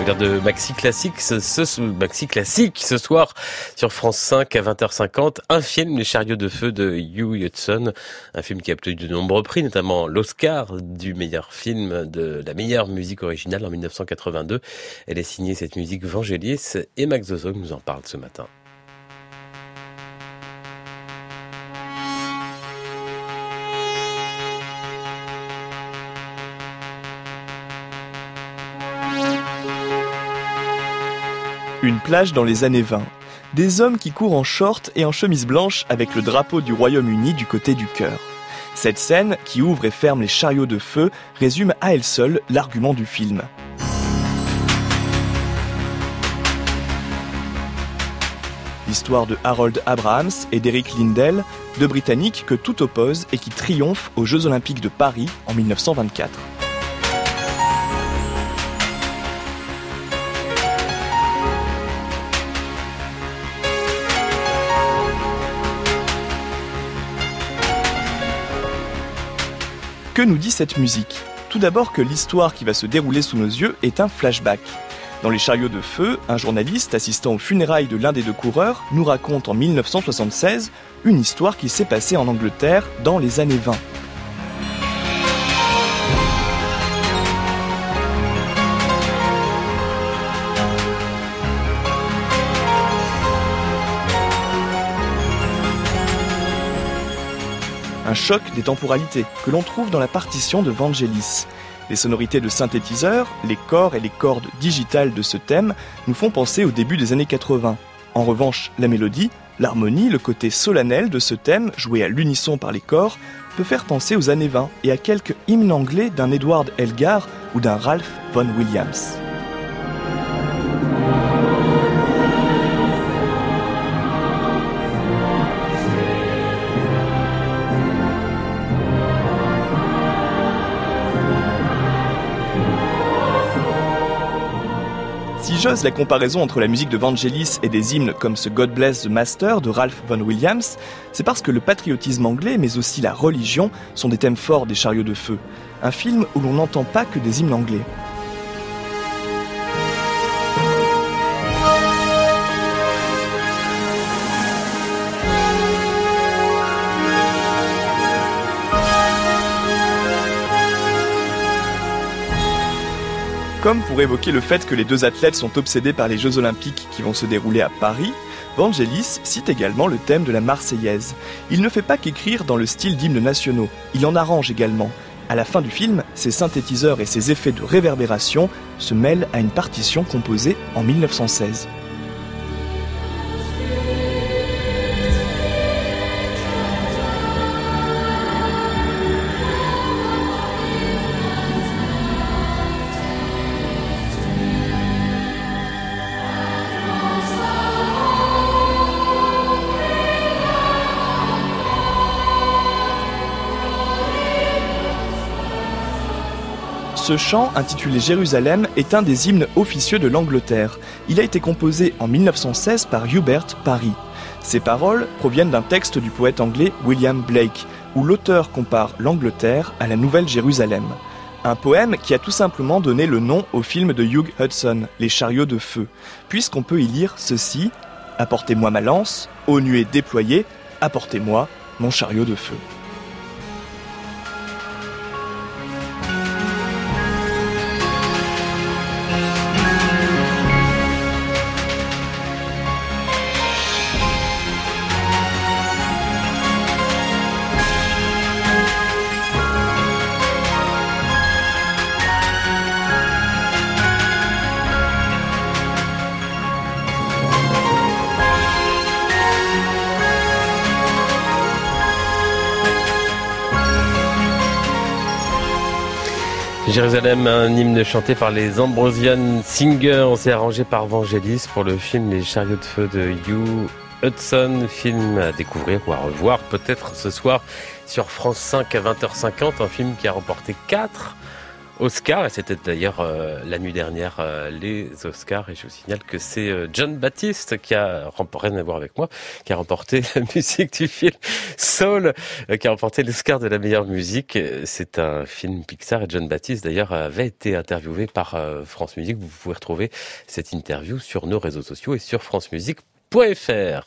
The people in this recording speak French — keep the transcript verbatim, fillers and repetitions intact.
l'heure de Maxi Classique, ce, ce, Maxi Classique ce soir sur France cinq à vingt heures cinquante. Un film, Les Chariots de Feu de Hugh Hudson. Un film qui a obtenu de nombreux prix, notamment l'Oscar du meilleur film de la meilleure musique originale en dix-neuf cent quatre-vingt-deux. Elle est signée, cette musique, Vangelis, et Max Zozo nous en parle ce matin. Une plage dans les années vingt. Des hommes qui courent en short et en chemise blanche avec le drapeau du Royaume-Uni du côté du cœur. Cette scène, qui ouvre et ferme les chariots de feu, résume à elle seule l'argument du film. L'histoire de Harold Abrahams et d'Eric Lindell, deux Britanniques que tout oppose et qui triomphent aux Jeux Olympiques de Paris en dix-neuf cent vingt-quatre. Que nous dit cette musique ? Tout d'abord que l'histoire qui va se dérouler sous nos yeux est un flashback. Dans Les Chariots de Feu, un journaliste assistant aux funérailles de l'un des deux coureurs nous raconte en dix-neuf cent soixante-seize une histoire qui s'est passée en Angleterre dans les années vingt. Un choc des temporalités que l'on trouve dans la partition de Vangelis. Les sonorités de synthétiseurs, les corps et les cordes digitales de ce thème nous font penser au début des années quatre-vingts. En revanche, la mélodie, l'harmonie, le côté solennel de ce thème, joué à l'unisson par les corps, peut faire penser aux années vingt et à quelques hymnes anglais d'un Edward Elgar ou d'un Ralph Vaughan Williams. Si j'ose la comparaison entre la musique de Vangelis et des hymnes comme ce God Bless the Master de Ralph Vaughan Williams, c'est parce que le patriotisme anglais, mais aussi la religion, sont des thèmes forts des Chariots de Feu. Un film où l'on n'entend pas que des hymnes anglais. Comme pour évoquer le fait que les deux athlètes sont obsédés par les Jeux Olympiques qui vont se dérouler à Paris, Vangelis cite également le thème de la Marseillaise. Il ne fait pas qu'écrire dans le style d'hymnes nationaux, il en arrange également. À la fin du film, ses synthétiseurs et ses effets de réverbération se mêlent à une partition composée en dix-neuf cent seize. Ce chant, intitulé Jérusalem, est un des hymnes officieux de l'Angleterre. Il a été composé en dix-neuf cent seize par Hubert Parry. Ses paroles proviennent d'un texte du poète anglais William Blake, où l'auteur compare l'Angleterre à la Nouvelle Jérusalem. Un poème qui a tout simplement donné le nom au film de Hugh Hudson, Les Chariots de Feu, puisqu'on peut y lire ceci : « Apportez-moi ma lance, ô nuée déployée, apportez-moi mon chariot de feu ». Jérusalem, un hymne chanté par les Ambrosian Singers et arrangé par Vangelis pour le film Les Chariots de Feu de Hugh Hudson, film à découvrir ou à revoir peut-être ce soir sur France cinq à vingt heures cinquante, un film qui a remporté quatre Oscars, et c'était d'ailleurs euh, la nuit dernière euh, les Oscars, et je vous signale que c'est euh, Jon Batiste qui a remporté, rien à voir avec moi, qui a remporté la musique du film Soul, euh, qui a remporté l'Oscar de la meilleure musique. C'est un film Pixar, et Jon Batiste d'ailleurs avait été interviewé par euh, France Musique. Vous pouvez retrouver cette interview sur nos réseaux sociaux et sur francemusique point fr.